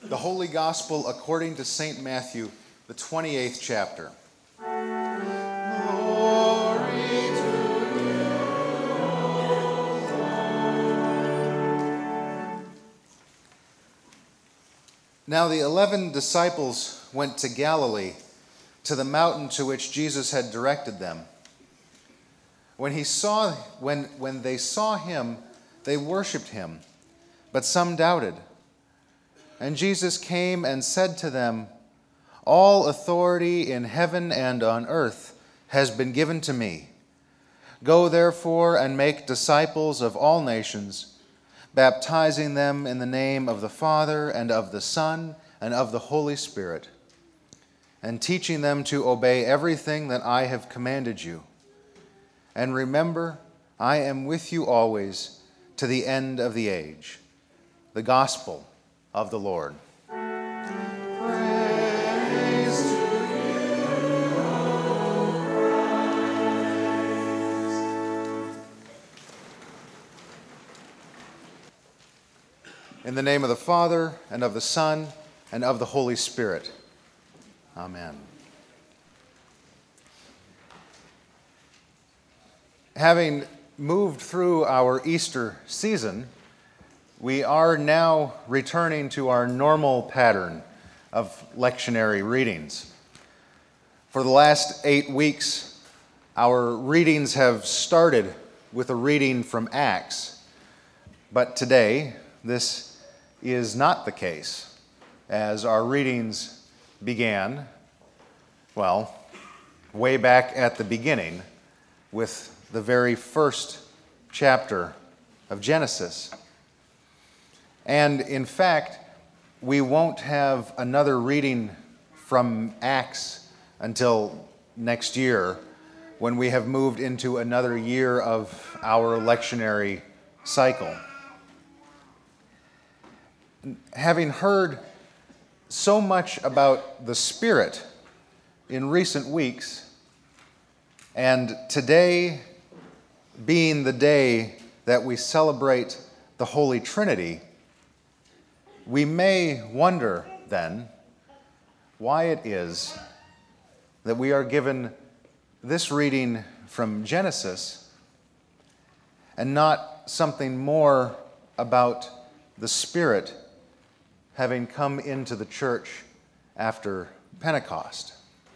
The Holy Gospel according to St. Matthew, the 28th chapter. Now the 11 disciples went to Galilee, to the mountain to which Jesus had directed them. When they saw him, they worshipped him, but some doubted. And Jesus came and said to them, "All authority in heaven and on earth has been given to me. Go therefore and make disciples of all nations, baptizing them in the name of the Father and of the Son and of the Holy Spirit, and teaching them to obey everything that I have commanded you. And remember, I am with you always to the end of the age." The Gospel of the Lord. Praise to you, O Christ. In the name of the Father, and of the Son, and of the Holy Spirit. Amen. Having moved through our Easter season, we are now returning to our normal pattern of lectionary readings. For the last 8 weeks, our readings have started with a reading from Acts. But today, this is not the case, as our readings began, way back at the beginning with the very first chapter of Genesis. And in fact, we won't have another reading from Acts until next year, when we have moved into another year of our lectionary cycle. Having heard so much about the Spirit in recent weeks, and today being the day that we celebrate the Holy Trinity, we may wonder then why it is that we are given this reading from Genesis and not something more about the Spirit having come into the church after Pentecost.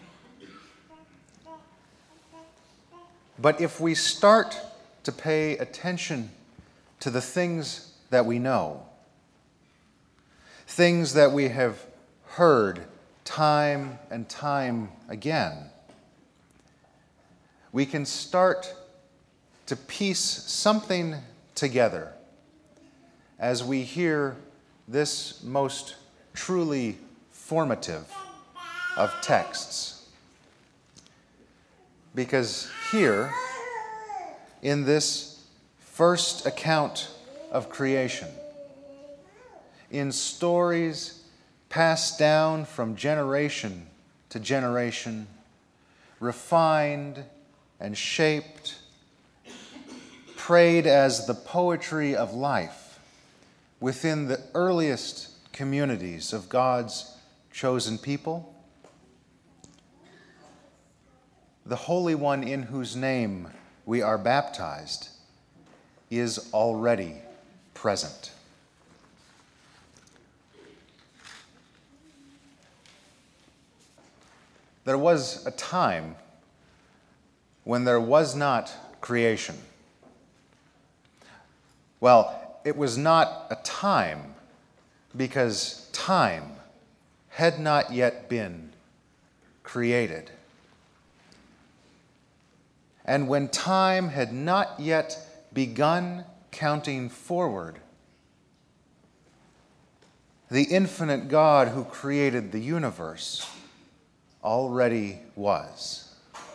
But if we start to pay attention to the things that we know, things that we have heard time and time again, we can start to piece something together as we hear this most truly formative of texts. Because here, in this first account of creation, in stories passed down from generation to generation, refined and shaped, prayed as the poetry of life within the earliest communities of God's chosen people, the Holy One in whose name we are baptized is already present. There was a time when there was not creation. Well, it was not a time because time had not yet been created. And when time had not yet begun counting forward, the infinite God who created the universe already was.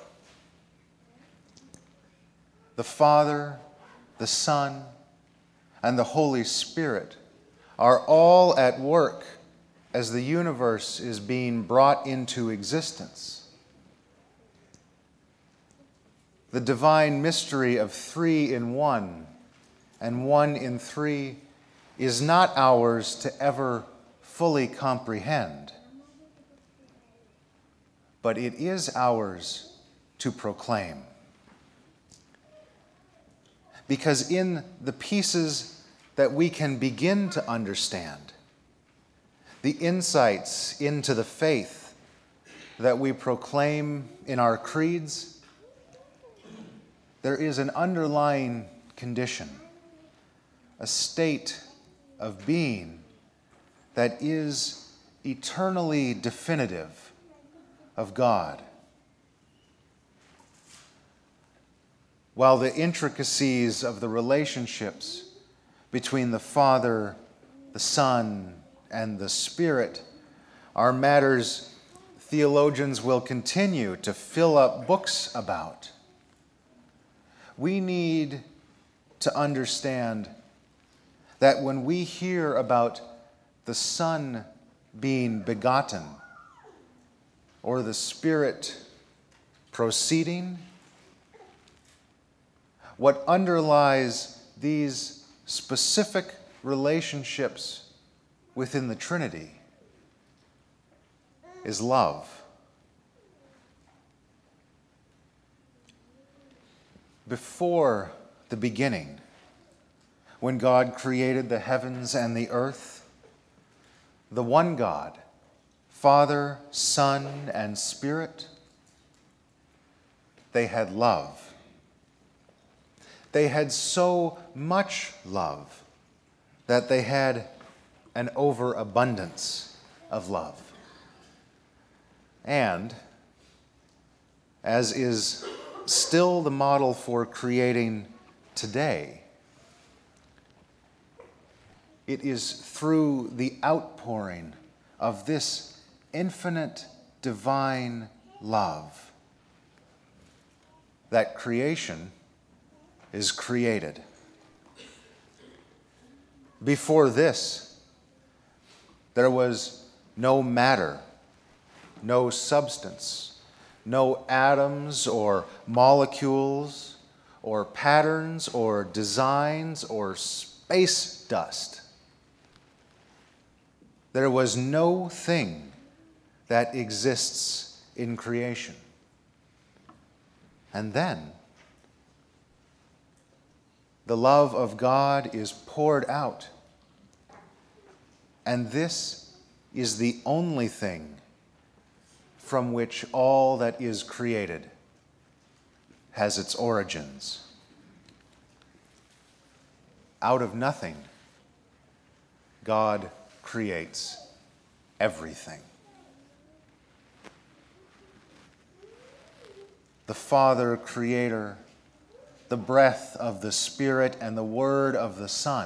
The Father, the Son, and the Holy Spirit are all at work as the universe is being brought into existence. The divine mystery of 3 in 1 and 1 in 3 is not ours to ever fully comprehend, but it is ours to proclaim. Because in the pieces that we can begin to understand, the insights into the faith that we proclaim in our creeds, there is an underlying condition, a state of being that is eternally definitive of God. While the intricacies of the relationships between the Father, the Son, and the Spirit are matters theologians will continue to fill up books about, we need to understand that when we hear about the Son being begotten, or the Spirit proceeding, what underlies these specific relationships within the Trinity is love. Before the beginning, when God created the heavens and the earth, the one God, Father, Son, and Spirit, they had love. They had so much love that they had an overabundance of love. And, as is still the model for creating today, it is through the outpouring of this infinite divine love that creation is created. Before this, there was no matter, no substance, no atoms or molecules or patterns or designs or space dust. There was no thing that exists in creation. And then, the love of God is poured out. And this is the only thing from which all that is created has its origins. Out of nothing, God creates everything. The Father, Creator, the breath of the Spirit, and the Word of the Son,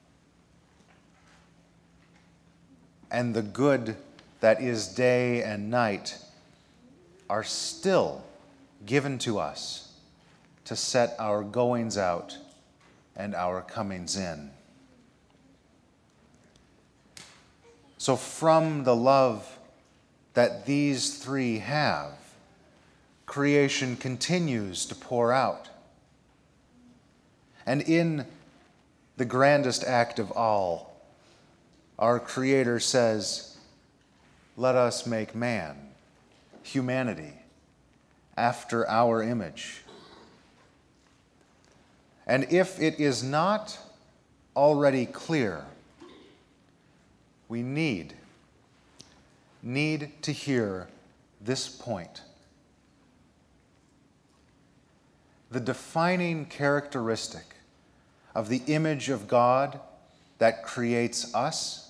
and the good that is day and night are still given to us to set our goings out and our comings in. So from the love that these three have, creation continues to pour out. And in the grandest act of all, our Creator says, "Let us make man, humanity, after our image." And if it is not already clear, we need to hear this point. The defining characteristic of the image of God that creates us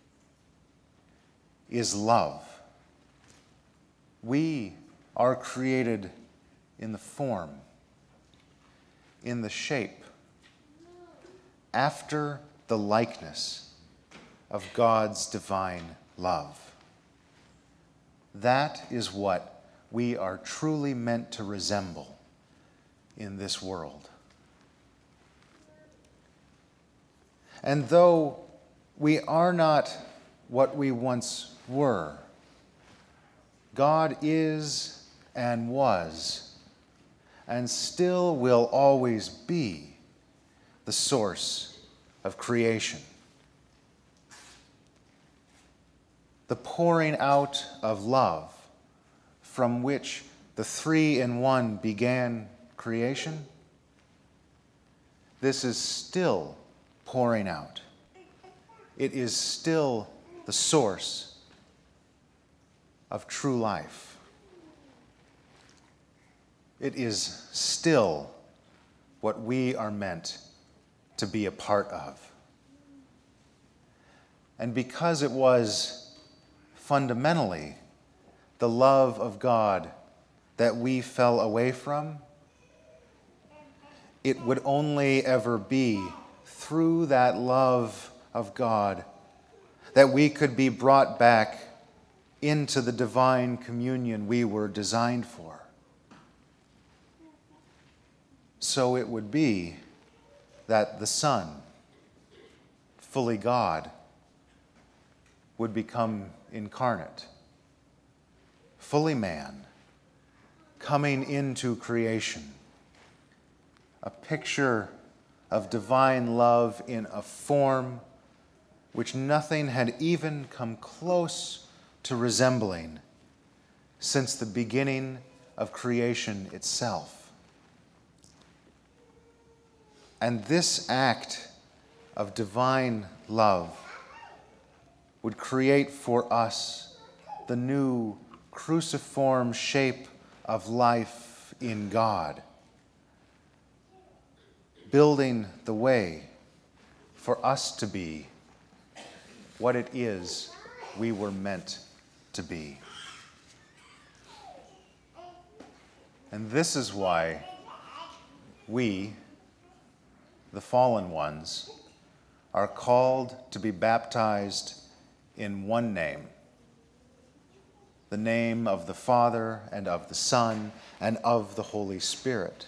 is love. We are created in the form, in the shape, after the likeness of God's divine love. That is what we are truly meant to resemble in this world. And though we are not what we once were, God is and was and still will always be the source of creation. the pouring out of love from which the three in one began creation, this is still pouring out. It is still the source of true life. It is still what we are meant to be a part of. And because it was fundamentally the love of God that we fell away from, it would only ever be through that love of God that we could be brought back into the divine communion we were designed for. So it would be that the Son, fully God, would become incarnate, fully man, coming into creation, a picture of divine love in a form which nothing had even come close to resembling since the beginning of creation itself. And this act of divine love would create for us the new cruciform shape of life in God, building the way for us to be what it is we were meant to be. And this is why we, the fallen ones, are called to be baptized in one name, the name of the Father and of the Son and of the Holy Spirit.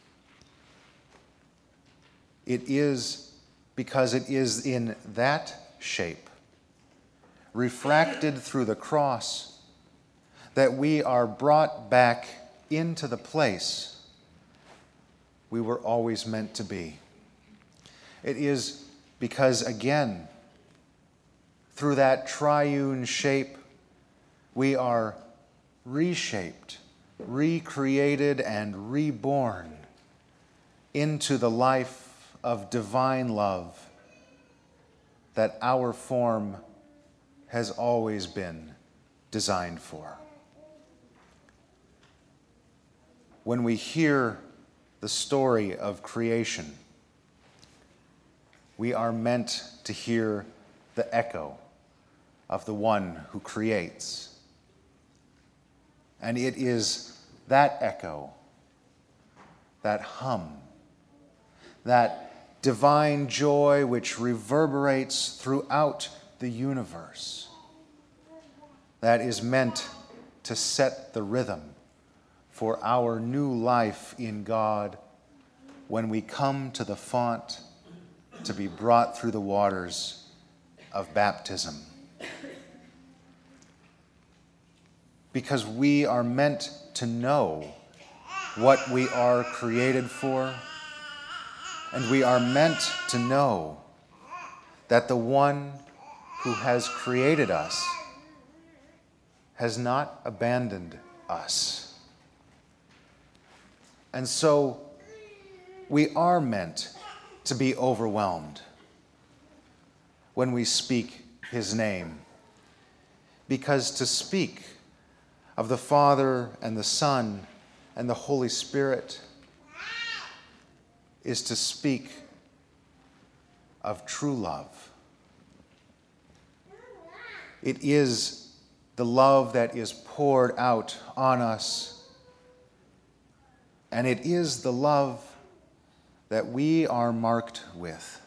It is because it is in that shape, refracted through the cross, that we are brought back into the place we were always meant to be. It is because, again, through that triune shape, we are reshaped, recreated, and reborn into the life of divine love that our form has always been designed for. When we hear the story of creation, we are meant to hear the echo of the one who creates. And it is that echo, that hum, that divine joy which reverberates throughout the universe, that is meant to set the rhythm for our new life in God when we come to the font to be brought through the waters of baptism. Because we are meant to know what we are created for, and we are meant to know that the one who has created us has not abandoned us. And so we are meant to be overwhelmed when we speak his name, because to speak of the Father and the Son and the Holy Spirit is to speak of true love. It is the love that is poured out on us, and it is the love that we are marked with.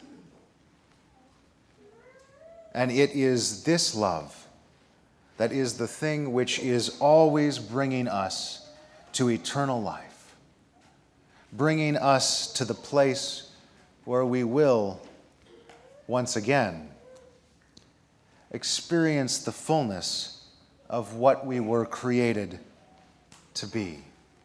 And it is this love that is the thing which is always bringing us to eternal life, bringing us to the place where we will, once again, experience the fullness of what we were created to be.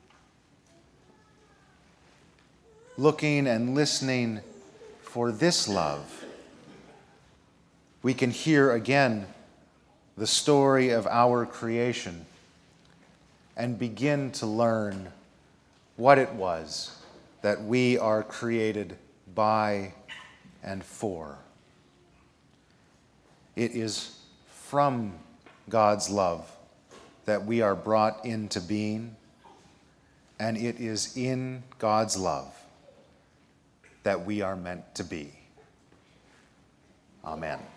Looking and listening for this love, we can hear again the story of our creation and begin to learn what it was that we are created by and for. It is from God's love that we are brought into being, and it is in God's love that we are meant to be. Amen.